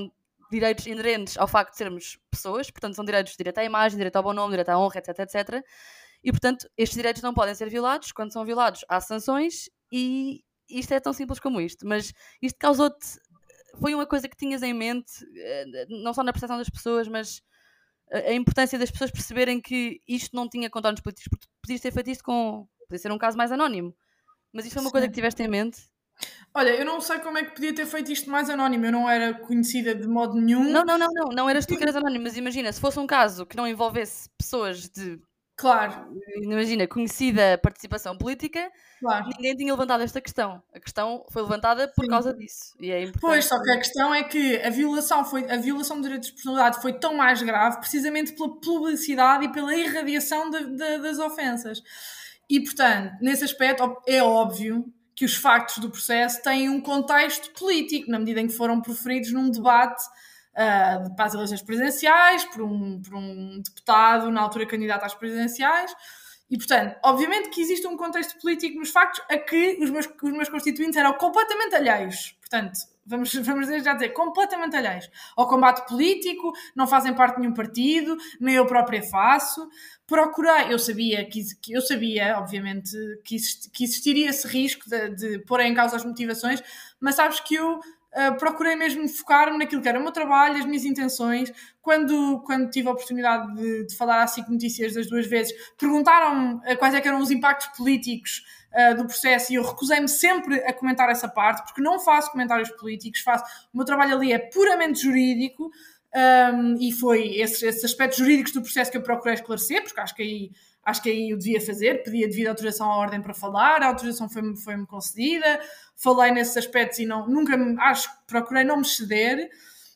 direitos inerentes ao facto de sermos pessoas, portanto são direito à imagem, direito ao bom nome, direito à honra, etc, etc. E, portanto, estes direitos não podem ser violados. Quando são violados, há sanções e isto é tão simples como isto. Mas isto causou-te... Foi uma coisa que tinhas em mente, não só na percepção das pessoas, mas a importância das pessoas perceberem que isto não tinha contornos políticos, porque podias ter feito isto com... Podia ser um caso mais anónimo. Mas isto foi uma coisa que tiveste em mente? Olha, eu não sei como é que podia ter feito isto mais anónimo. Eu não era conhecida de modo nenhum. Não eras tu que eras anónimo, mas imagina, se fosse um caso que não envolvesse pessoas de... Claro. Imagina, conhecida participação política, claro. Ninguém tinha levantado esta questão. A questão foi levantada por causa disso. E é importante. Pois, só que a questão é que a violação de direitos de personalidade foi tão mais grave precisamente pela publicidade e pela irradiação das ofensas. E, portanto, nesse aspecto, é óbvio que os factos do processo têm um contexto político, na medida em que foram proferidos num debate para as eleições presidenciais, por um deputado, na altura candidato às presidenciais. E, portanto, obviamente que existe um contexto político nos factos a que os meus constituintes eram completamente alheios. Portanto, vamos já dizer, completamente alheios ao combate político, não fazem parte de nenhum partido, nem eu própria faço. Procurei, eu sabia, obviamente, que existiria esse risco de pôr em causa as motivações, mas sabes que eu procurei mesmo focar-me naquilo que era o meu trabalho, as minhas intenções. Quando tive a oportunidade de falar à SIC Notícias das 2 vezes, perguntaram-me quais é que eram os impactos políticos do processo e eu recusei-me sempre a comentar essa parte, porque não faço comentários políticos, o meu trabalho ali é puramente jurídico. E foi esses aspectos jurídicos do processo que eu procurei esclarecer, porque acho que aí eu devia fazer, pedi a devida autorização à ordem para falar, a autorização foi-me concedida, falei nesses aspectos e procurei não me ceder.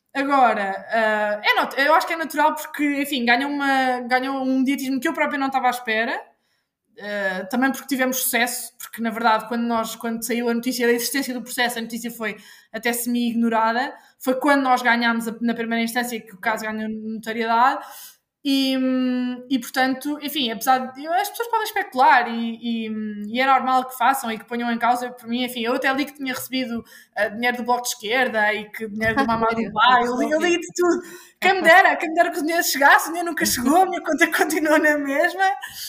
Agora, eu acho que é natural porque, enfim, ganham um mediatismo que eu própria não estava à espera, também porque tivemos sucesso, porque na verdade quando saiu a notícia da existência do processo, a notícia foi até semi-ignorada, foi quando nós ganhámos na primeira instância que o caso ganhou notariedade. E portanto, enfim, apesar de... As pessoas podem especular e é normal que façam e que ponham em causa, por mim, enfim, eu até li que tinha recebido dinheiro do Bloco de Esquerda e que dinheiro do Mamadou Ba, eu li de tudo. Quem me dera que o dinheiro chegasse, o dinheiro nunca chegou, a minha conta continua na mesma.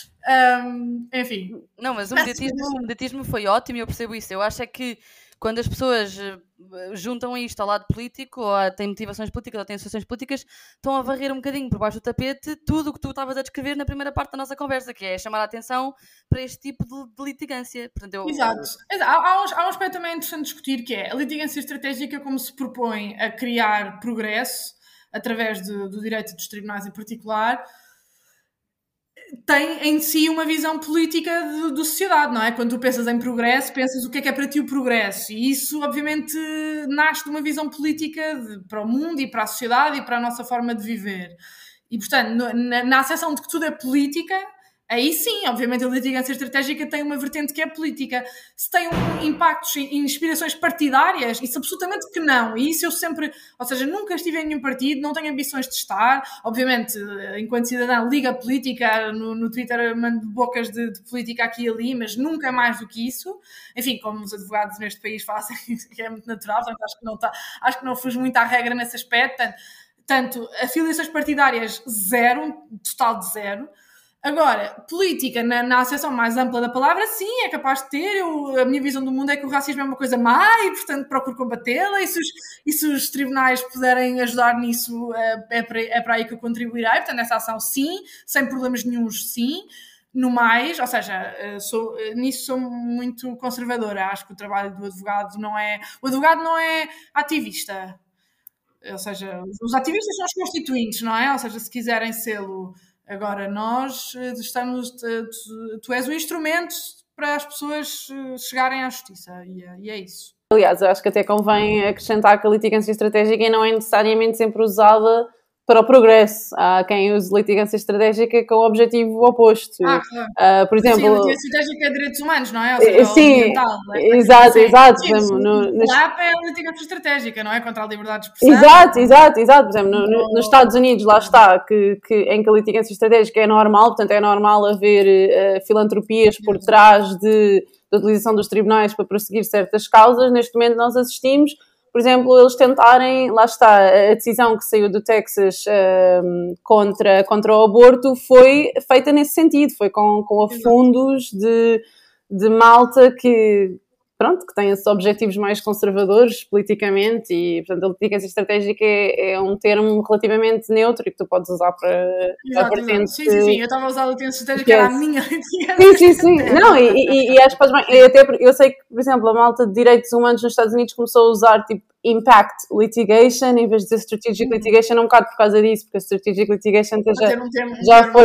Enfim. Não, mas o mediatismo foi ótimo e eu percebo isso. Eu acho é que quando as pessoas juntam isto ao lado político, ou têm motivações políticas, ou têm associações políticas, estão a varrer um bocadinho por baixo do tapete tudo o que tu estavas a descrever na primeira parte da nossa conversa, que é chamar a atenção para este tipo de litigância. Portanto, Exato. Há um aspecto também interessante de discutir, que é a litigância estratégica, como se propõe a criar progresso através do direito dos tribunais em particular, tem em si uma visão política da sociedade, não é? Quando tu pensas em progresso, pensas o que é para ti o progresso. E isso, obviamente, nasce de uma visão política para o mundo e para a sociedade e para a nossa forma de viver. E, portanto, na acessão de que tudo é política, aí sim, obviamente, a litigância estratégica tem uma vertente que é política. Se tem impactos e inspirações partidárias, isso absolutamente que não. E isso eu sempre... Ou seja, nunca estive em nenhum partido, não tenho ambições de estar. Obviamente, enquanto cidadã, ligo a política, no Twitter mando bocas de política aqui e ali, mas nunca mais do que isso. Enfim, como os advogados neste país fazem, que é muito natural, portanto, acho que não fujo muito à regra nesse aspecto. Tanto afiliações partidárias, zero, total de zero. Agora, política, na acessão mais ampla da palavra, sim, é capaz de ter. A minha visão do mundo é que o racismo é uma coisa má e, portanto, procuro combatê-la. E se os tribunais puderem ajudar nisso, é para aí que eu contribuirei. Portanto, nessa ação, sim, sem problemas nenhuns, sim. No mais, ou seja, nisso sou muito conservadora. Acho que o trabalho do advogado não é... O advogado não é ativista. Ou seja, os ativistas são os constituintes, não é? Ou seja, se quiserem sê-lo... Agora, nós estamos... Tu és o instrumento para as pessoas chegarem à justiça e é isso. Aliás, eu acho que até convém acrescentar que a litigância estratégica não é necessariamente sempre usada para o progresso. Há quem use litigância estratégica com o objetivo oposto. Claro. Por exemplo... Sim, a litigância estratégica é direitos humanos, não é? Ou seja, sim, ambiental. Exato. Sim, o LAP é a litigância estratégica, não é? Contra a liberdade de Exato. expressão. Por exemplo, nos Estados Unidos, lá está, em que a litigância estratégica é normal, portanto é normal haver filantropias por trás da utilização dos tribunais para prosseguir certas causas. Neste momento nós assistimos por exemplo, eles tentarem, lá está, a decisão que saiu do Texas contra o aborto foi feita nesse sentido, foi com fundos de malta que tem esses objetivos mais conservadores politicamente e, portanto, a litigância estratégica é um termo relativamente neutro e que tu podes usar para a vertente... Sim, eu estava a usar a litigância estratégica, que era a minha litigância. Sim. Não, e acho que faz bem. Eu sei que, por exemplo, a malta de direitos humanos nos Estados Unidos começou a usar, tipo, impact litigation em vez de dizer strategic litigation, um bocado por causa disso, porque a strategic litigation já foi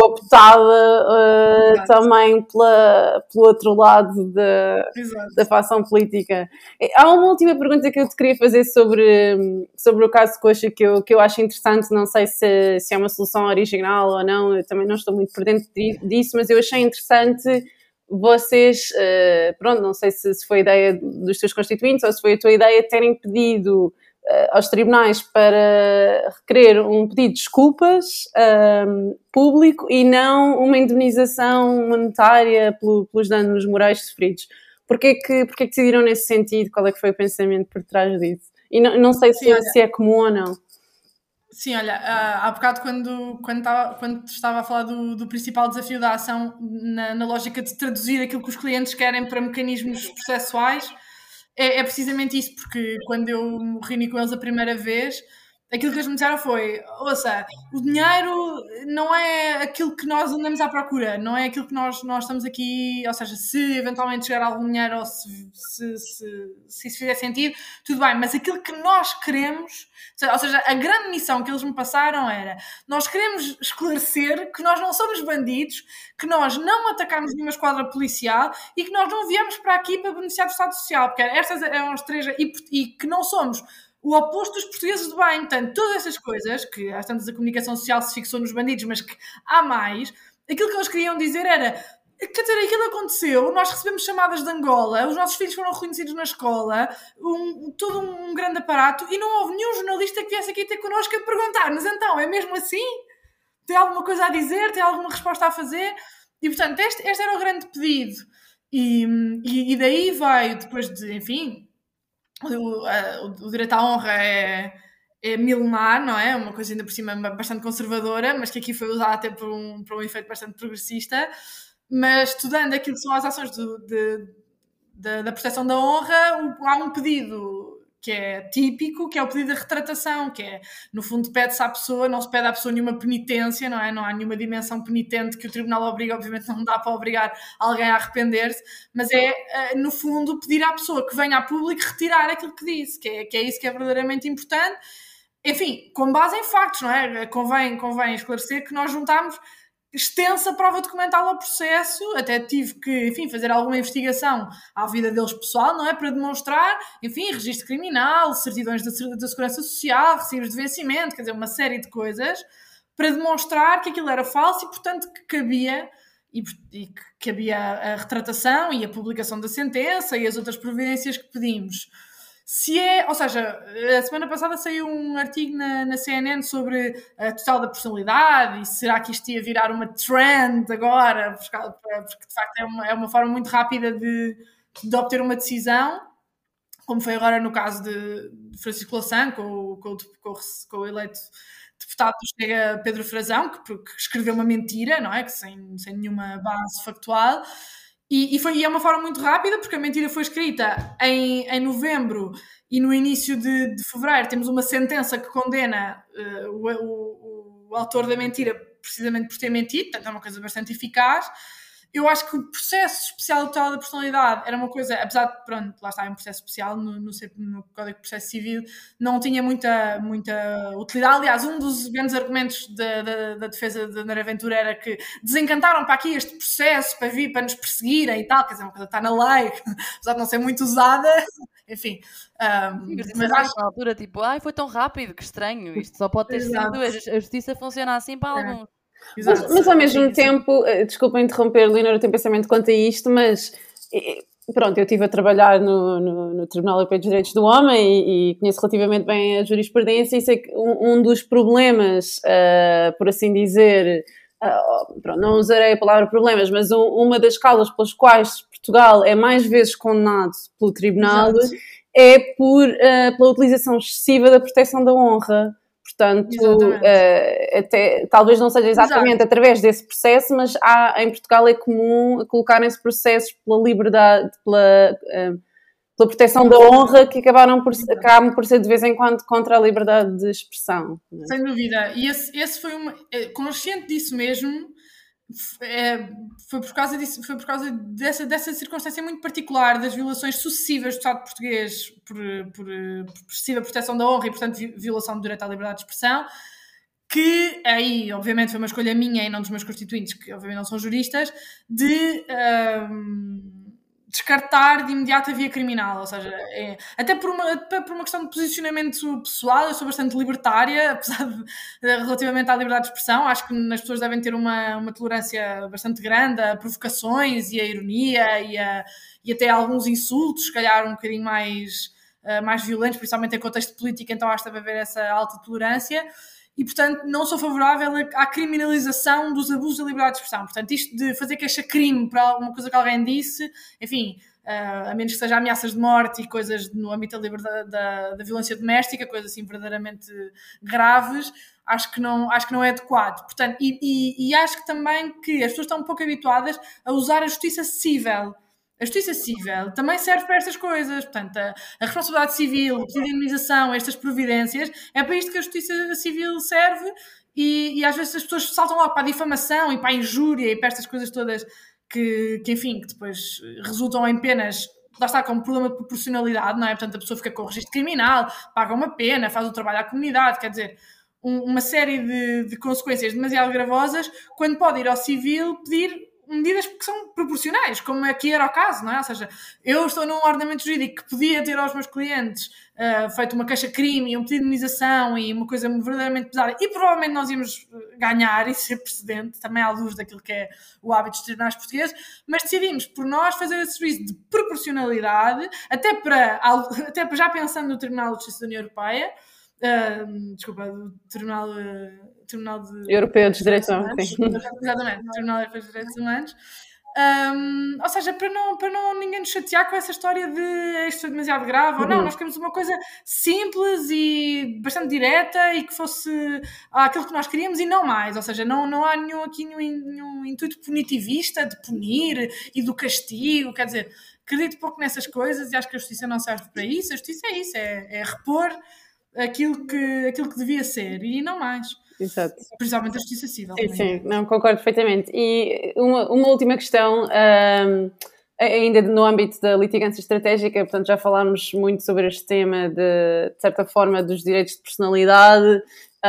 cooptada também pelo outro lado da facção política. Há uma última pergunta que eu te queria fazer sobre o caso Coxa que eu acho interessante, não sei se é uma solução original ou não, eu também não estou muito por dentro disso, mas eu achei interessante vocês, não sei se foi a ideia dos teus constituintes ou se foi a tua ideia terem pedido aos tribunais para requerer um pedido de desculpas público e não uma indemnização monetária pelos danos morais sofridos. Porquê que decidiram nesse sentido? Qual é que foi o pensamento por trás disso? E não sei se é comum ou não. Sim, olha, há bocado quando estava a falar do principal desafio da ação na lógica de traduzir aquilo que os clientes querem para mecanismos processuais, é precisamente isso, porque quando eu me reuni com eles a primeira vez, aquilo que eles me disseram foi, ouça, o dinheiro não é aquilo que nós andamos à procura, não é aquilo que nós estamos aqui, ou seja, se eventualmente chegar algum dinheiro ou se isso fizer sentido, tudo bem, mas aquilo que nós queremos, ou seja, a grande missão que eles me passaram era, nós queremos esclarecer que nós não somos bandidos, que nós não atacamos nenhuma esquadra policial e que nós não viemos para aqui para beneficiar do Estado Social, porque estas eram as três, e que não somos o oposto dos portugueses de bem. Portanto, todas essas coisas, que às tantas a comunicação social se fixou nos bandidos, mas que há mais, aquilo que eles queriam dizer era, quer dizer, aquilo aconteceu, nós recebemos chamadas de Angola, os nossos filhos foram reconhecidos na escola, todo um grande aparato, e não houve nenhum jornalista que viesse aqui ter connosco a perguntar-nos, então, é mesmo assim? Tem alguma coisa a dizer? Tem alguma resposta a fazer? E, portanto, este era o grande pedido. E daí veio, depois de, enfim... O direito à honra é milenar, não é? Uma coisa ainda por cima bastante conservadora, mas que aqui foi usada até por um efeito bastante progressista. Mas estudando aquilo que são as ações da proteção da honra, há um pedido que é típico, que é o pedido de retratação, que é, no fundo, pede-se à pessoa, não se pede à pessoa nenhuma penitência, não é? Não há nenhuma dimensão penitente que o tribunal obriga, obviamente não dá para obrigar alguém a arrepender-se, mas é, no fundo, pedir à pessoa que venha a público retirar aquilo que disse, que é isso que é verdadeiramente importante. Enfim, com base em factos, não é? Convém esclarecer que nós juntámos extensa prova documental ao processo, até tive que, enfim, fazer alguma investigação à vida deles pessoal, não é? Para demonstrar, enfim, registro criminal, certidões da Segurança Social, recibos de vencimento, quer dizer, uma série de coisas, para demonstrar que aquilo era falso e, portanto, que cabia a retratação e a publicação da sentença e as outras providências que pedimos. Ou seja, a semana passada saiu um artigo na CNN sobre a total da personalidade e será que isto ia virar uma trend agora, porque de facto é uma forma muito rápida de obter uma decisão, como foi agora no caso de Francisco Louçã, com o eleito deputado do Chega, Pedro Frazão, que escreveu uma mentira, não é? Que sem nenhuma base factual. E é uma forma muito rápida, porque a mentira foi escrita em novembro e no início de fevereiro temos uma sentença que condena o autor da mentira precisamente por ter mentido, portanto é uma coisa bastante eficaz. Eu acho que o processo especial total da personalidade era uma coisa, apesar de, pronto, lá está, é um processo especial no Código de Processo Civil, não tinha muita utilidade. Aliás, um dos grandes argumentos da defesa de André Ventura era que desencantaram para aqui este processo para vir, para nos perseguirem e tal, quer dizer, uma coisa que está na lei, apesar de não ser muito usada, enfim. Mas acho que na altura, tipo, foi tão rápido, que estranho, isto só pode ter sido, a justiça funciona assim para alguns. Mas ao mesmo tempo, desculpa interromper, Leonor, eu tenho pensamento quanto a isto, mas pronto, eu estive a trabalhar no Tribunal Europeu dos Direitos do Homem e conheço relativamente bem a jurisprudência e sei que um dos problemas, por assim dizer, pronto, não usarei a palavra problemas, mas uma das causas pelas quais Portugal é mais vezes condenado pelo Tribunal é pela utilização excessiva da proteção da honra. Portanto, até, talvez não seja exatamente através desse processo, mas em Portugal é comum colocarem-se processos pela liberdade, pela proteção da honra, que acabam por ser de vez em quando contra a liberdade de expressão. Sem dúvida. E esse foi consciente disso mesmo. Foi por causa dessa circunstância muito particular das violações sucessivas do Estado português por excessiva proteção da honra e, portanto, violação do direito à liberdade de expressão, que aí, obviamente, foi uma escolha minha e não dos meus constituintes, que obviamente não são juristas, de descartar de imediato a via criminal, ou seja, até por uma questão de posicionamento pessoal. Eu sou bastante libertária, apesar relativamente à liberdade de expressão. Acho que as pessoas devem ter uma tolerância bastante grande a provocações e a ironia e até alguns insultos, se calhar um bocadinho mais violentos, principalmente em contexto político, então acho que deve haver essa alta tolerância. E, portanto, não sou favorável à criminalização dos abusos da liberdade de expressão. Portanto, isto de fazer queixa-crime para alguma coisa que alguém disse, enfim, a menos que seja ameaças de morte e coisas no âmbito da liberdade, da violência doméstica, coisas assim verdadeiramente graves, acho que não é adequado. Portanto, e acho que também que as pessoas estão um pouco habituadas a usar a justiça cível. A justiça civil também serve para estas coisas. Portanto, a responsabilidade civil, a indemnização, estas providências, é para isto que a justiça civil serve. E às vezes as pessoas saltam logo para a difamação e para a injúria e para estas coisas todas que enfim, que depois resultam em penas. Lá está, com um problema de proporcionalidade, não é? Portanto, a pessoa fica com o registro criminal, paga uma pena, faz o trabalho à comunidade, quer dizer, uma série de consequências demasiado gravosas, quando pode ir ao civil pedir medidas que são proporcionais, como aqui era o caso, não é? Ou seja, eu estou num ordenamento jurídico que podia ter aos meus clientes feito uma queixa-crime e um pedido de indemnização e uma coisa verdadeiramente pesada, e provavelmente nós íamos ganhar e ser precedente, também à luz daquilo que é o hábito dos tribunais portugueses, mas decidimos por nós fazer esse serviço de proporcionalidade, até para já pensando no Tribunal de Justiça da União Europeia, do Tribunal Europeu dos Direitos Humanos. Exatamente, Tribunal Europeu dos Direitos Humanos. Ou seja, para não ninguém nos chatear com essa história de isto é demasiado grave ou não, nós queremos uma coisa simples e bastante direta e que fosse aquilo que nós queríamos e não mais. Ou seja, não há nenhum intuito punitivista de punir e do castigo, quer dizer, acredito pouco nessas coisas e acho que a justiça não serve para isso. A justiça é isso, é repor aquilo que devia ser e não mais. Exato. Principalmente a justiça civil. Sim, não, concordo perfeitamente. E uma última questão, ainda no âmbito da litigância estratégica, portanto já falámos muito sobre este tema de certa forma dos direitos de personalidade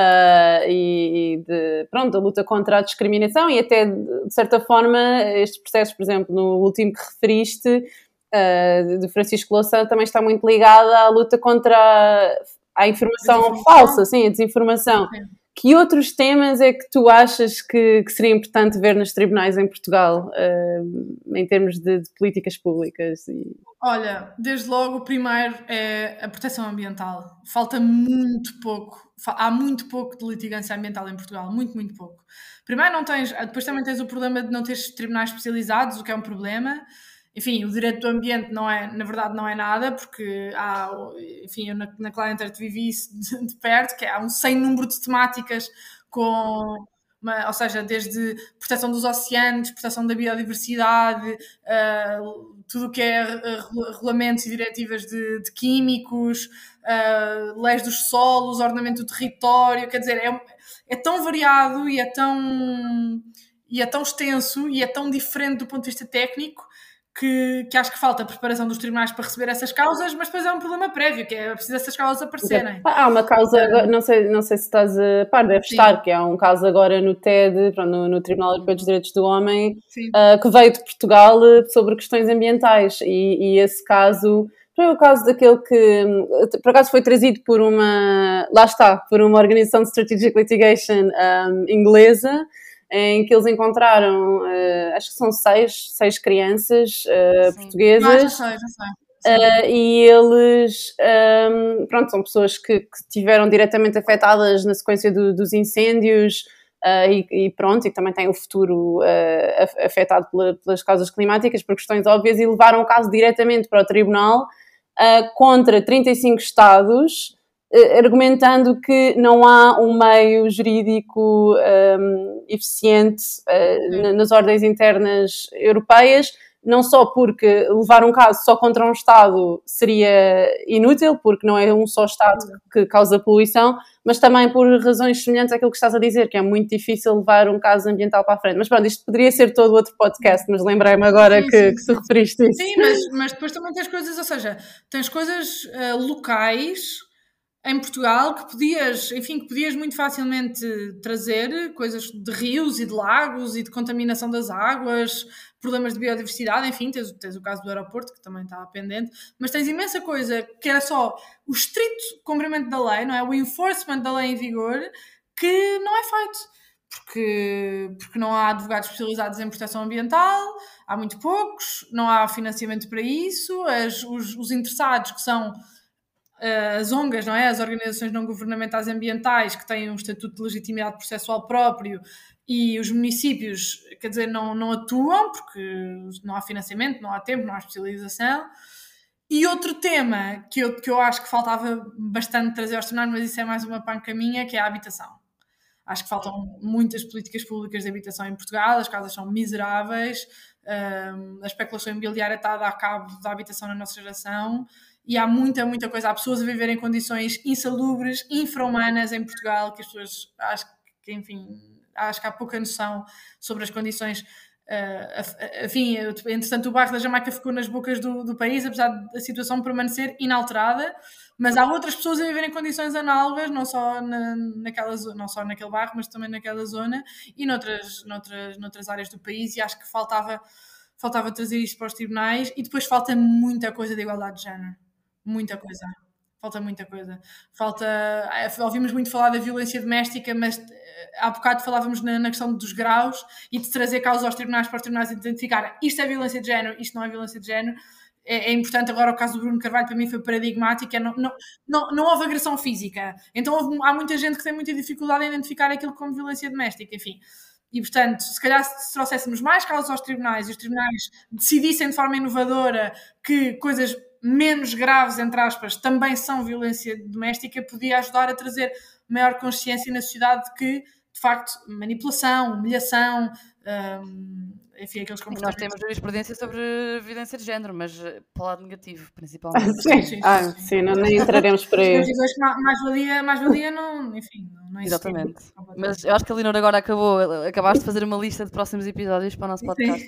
e da luta contra a discriminação e até de certa forma estes processos, por exemplo, no último que referiste, de Francisco Louçã, também está muito ligada à luta contra a informação falsa, sim, a desinformação. Sim. Que outros temas é que tu achas que seria importante ver nos tribunais em Portugal, em termos de políticas públicas? Olha, desde logo o primeiro é a proteção ambiental. Falta muito pouco, há muito pouco de litigância ambiental em Portugal, muito, muito pouco. Primeiro depois também tens o problema de não teres tribunais especializados, o que é um problema. Enfim, o direito do ambiente na verdade não é nada, porque eu na Clientert vivi isso de perto, que há um sem número de temáticas ou seja, desde proteção dos oceanos, proteção da biodiversidade, tudo o que é regulamentos e diretivas de químicos, leis dos solos, ordenamento do território, quer dizer, é tão variado e é tão extenso e é tão diferente do ponto de vista técnico que acho que falta a preparação dos tribunais para receber essas causas, mas depois é um problema prévio, que é preciso essas causas aparecerem. Há uma causa, não sei se estás a par, deve estar, que há um caso agora no TED, no Tribunal Europeu dos Direitos do Homem, que veio de Portugal sobre questões ambientais, e esse caso foi o caso daquele que, por acaso, foi trazido por uma organização de Strategic Litigation inglesa, em que eles encontraram, acho que são seis crianças portuguesas. Já sei. E eles, são pessoas que tiveram diretamente afetadas na sequência dos incêndios e também têm o futuro afetado pelas causas climáticas por questões óbvias e levaram o caso diretamente para o tribunal. contra 35 Estados, argumentando que não há um meio jurídico eficiente nas ordens internas europeias, não só porque levar um caso só contra um Estado seria inútil, porque não é um só Estado que causa poluição, mas também por razões semelhantes àquilo que estás a dizer, que é muito difícil levar um caso ambiental para a frente. Mas pronto, isto poderia ser todo outro podcast, mas lembrei-me agora que tu referiste isso. Sim, mas depois também tens coisas, ou seja, tens coisas locais em Portugal que podias muito facilmente trazer, coisas de rios e de lagos e de contaminação das águas, problemas de biodiversidade, enfim, tens o caso do aeroporto, que também está pendente, mas tens imensa coisa que era só o estrito cumprimento da lei, não é? O enforcement da lei em vigor, que não é feito. Porque não há advogados especializados em proteção ambiental, há muito poucos, não há financiamento para isso, os interessados, que são as ONGs, não é? As organizações não governamentais ambientais, que têm um estatuto de legitimidade processual próprio, e os municípios, quer dizer, não atuam porque não há financiamento, não há tempo, não há especialização. E outro tema que eu acho que faltava bastante trazer aos tribunais, mas isso é mais uma panca minha, que é a habitação. Acho que faltam muitas políticas públicas de habitação em Portugal, as casas são miseráveis, a especulação imobiliária está a dar cabo da habitação na nossa geração, e há muita coisa. Há pessoas a viver em condições insalubres, infra-humanas em Portugal, que as pessoas, acho que há pouca noção sobre as condições. Enfim, entretanto o bairro da Jamaica ficou nas bocas do país, apesar da situação permanecer inalterada, mas há outras pessoas a viver em condições análogas, não só naquele bairro, mas também naquela zona e noutras áreas do país, e acho que faltava trazer isto para os tribunais. E depois falta muita coisa de igualdade de género. Falta muita coisa. Ouvimos muito falar da violência doméstica, mas há bocado falávamos na questão dos graus e de trazer causas aos tribunais, para os tribunais identificarem isto é violência de género, isto não é violência de género. É importante. Agora o caso do Bruno Carvalho para mim foi paradigmático. Não houve agressão física, então há muita gente que tem muita dificuldade em identificar aquilo como violência doméstica, enfim. E, portanto, se calhar se trouxéssemos mais causas aos tribunais e os tribunais decidissem de forma inovadora que coisas menos graves, entre aspas, também são violência doméstica, podia ajudar a trazer maior consciência na sociedade de que, de facto, manipulação, humilhação, enfim, aqueles comportamentos... Nós temos jurisprudência sobre violência de género, mas para o lado negativo, principalmente. Sim, nem entraremos por aí. Mais valia não, enfim, não existe. Exatamente. Mas eu acho que a Leonor agora acabaste de fazer uma lista de próximos episódios para o nosso podcast.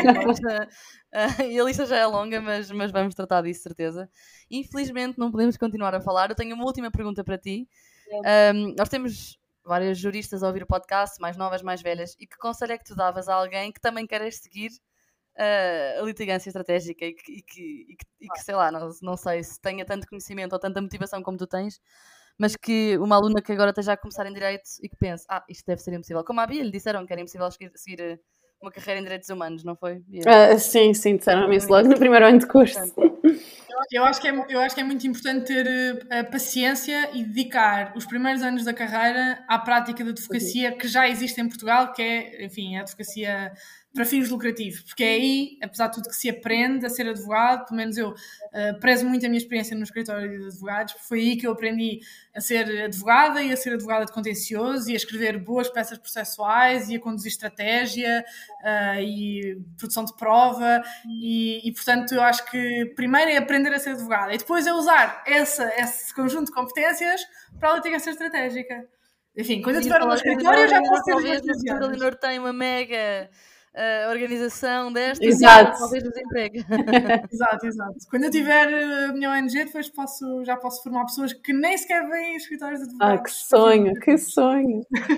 E a lista já é longa, mas vamos tratar disso, certeza. Infelizmente não podemos continuar a falar. Eu tenho uma última pergunta para ti. Nós temos várias juristas a ouvir o podcast, mais novas, mais velhas, e que conselho é que tu davas a alguém que também queres seguir a litigância estratégica e que sei lá, não sei se tenha tanto conhecimento ou tanta motivação como tu tens, mas que uma aluna que agora esteja a começar em Direito e que pense, isto deve ser impossível. Como a Bia lhe disseram que era impossível seguir uma carreira em Direitos Humanos, não foi, Bia? Sim, disseram-me isso logo no primeiro ano de curso. Eu acho que é muito importante ter a paciência e dedicar os primeiros anos da carreira à prática da advocacia que já existe em Portugal, que é, enfim, a advocacia para fins lucrativos, porque é aí, apesar de tudo, que se aprende a ser advogado. Pelo menos eu prezo muito a minha experiência no escritório de advogados, porque foi aí que eu aprendi a ser advogada e a ser advogada de contencioso e a escrever boas peças processuais e a conduzir estratégia e produção de prova e portanto eu acho que primeiro é aprender a ser advogada e depois é usar esse conjunto de competências para a litigância estratégica. Enfim, quando eu tiver um escritório eu já posso ter a Leonor tem uma mega organização desta, talvez nos empregue. Exato. Quando eu tiver a minha ONG, depois já posso formar pessoas que nem sequer vêm em escritórios de advogados. Que sonho!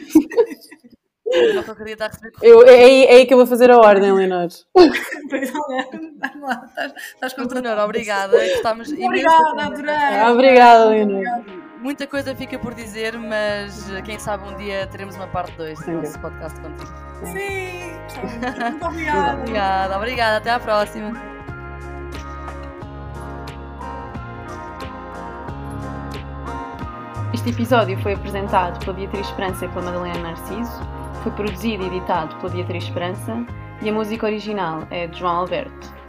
É aí que eu vou fazer a ordem, Leonor. Estás com Leonor, obrigada. Obrigada, adorei. Obrigada, Leonor. Muita coisa fica por dizer, mas quem sabe um dia teremos uma parte 2 do nosso podcast contigo. Sim! Muito obrigada. Obrigada. Até à próxima. Este episódio foi apresentado pela Beatriz Esperança e pela Madalena Narciso, foi produzido e editado pela Beatriz Esperança e a música original é de João Alberto.